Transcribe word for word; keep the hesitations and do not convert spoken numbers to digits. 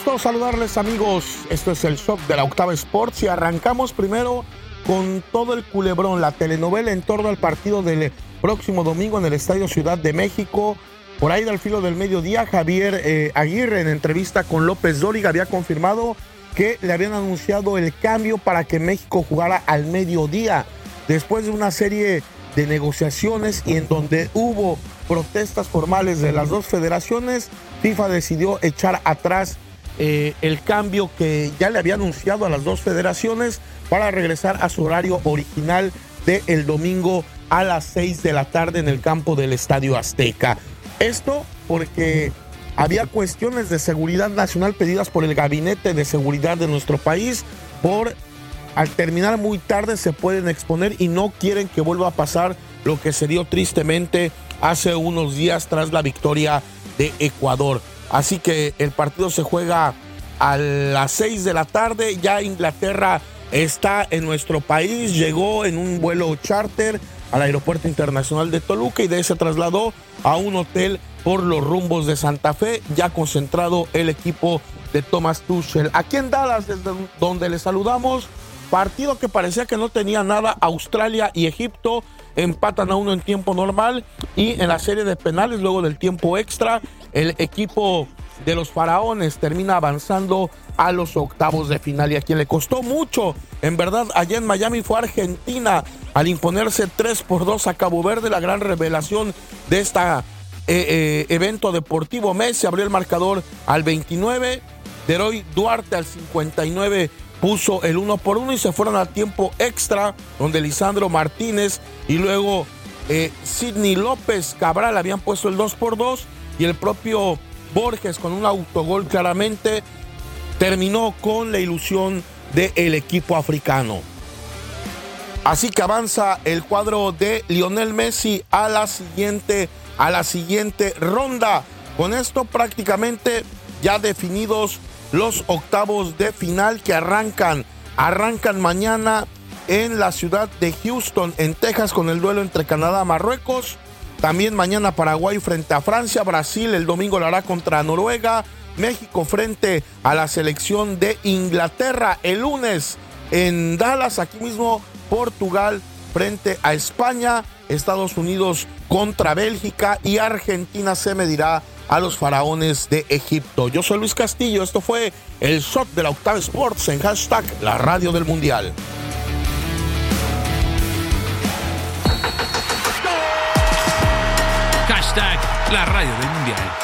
gusto saludarles, amigos. Esto es el Shock de la Octava Sports y arrancamos primero con todo el culebrón, la telenovela en torno al partido del próximo domingo en el Estadio Ciudad de México. Por ahí del filo del mediodía, Javier eh, Aguirre, en entrevista con López Dóriga, había confirmado que le habían anunciado el cambio para que México jugara al mediodía. Después de una serie de negociaciones y en donde hubo protestas formales de las dos federaciones, FIFA decidió echar atrás eh, el cambio que ya le había anunciado a las dos federaciones para regresar a su horario original del domingo a las seis de la tarde en el campo del Estadio Azteca. Esto porque había cuestiones de seguridad nacional pedidas por el Gabinete de Seguridad de nuestro país. Por al terminar muy tarde se pueden exponer y no quieren que vuelva a pasar lo que se dio tristemente hace unos días tras la victoria de Ecuador. Así que el partido se juega a las seis de la tarde. Ya Inglaterra está en nuestro país, llegó en un vuelo charter al Aeropuerto Internacional de Toluca y de ahí se trasladó a un hotel por los rumbos de Santa Fe, ya concentrado el equipo de Thomas Tuchel. Aquí en Dallas, desde donde les saludamos, partido que parecía que no tenía nada. Australia y Egipto empatan a uno en tiempo normal y en la serie de penales, luego del tiempo extra, el equipo de los faraones termina avanzando a los octavos de final. Y a quien le costó mucho, en verdad, allá en Miami fue Argentina, al imponerse tres por dos a Cabo Verde, la gran revelación de este eh, eh, evento deportivo. Messi abrió el marcador al veintinueve, Leroy Duarte al cincuenta y nueve puso el uno por uno y se fueron al tiempo extra, donde Lisandro Martínez y luego eh, Sidney López Cabral habían puesto el dos por dos y el propio Borges, con un autogol claramente, terminó con la ilusión del equipo africano. Así que avanza el cuadro de Lionel Messi a la siguiente, a la siguiente ronda. Con esto prácticamente ya definidos los octavos de final que arrancan, arrancan mañana en la ciudad de Houston, en Texas, con el duelo entre Canadá y Marruecos. También mañana Paraguay frente a Francia, Brasil el domingo lo hará contra Noruega, México frente a la selección de Inglaterra. El lunes en Dallas, aquí mismo, Portugal frente a España, Estados Unidos contra Bélgica y Argentina se medirá a los faraones de Egipto. Yo soy Luis Castillo, esto fue el Shot de la Octava Sports en hashtag la radio del mundial. Hashtag la radio del mundial.